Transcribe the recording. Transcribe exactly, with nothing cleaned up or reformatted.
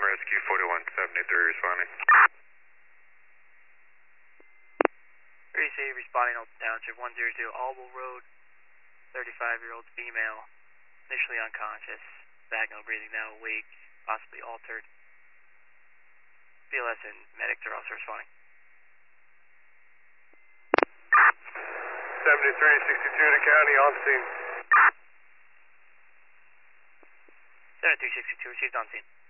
Rescue forty-one seventy-three responding. thirty-eight responding Alton Township, one hundred Albel Road, thirty-five-year-old female, initially unconscious, vaginal breathing now awake, possibly altered. B L S and medics are also responding. seventy-three sixty-two to county, on scene. seventy-three sixty-two, received on scene.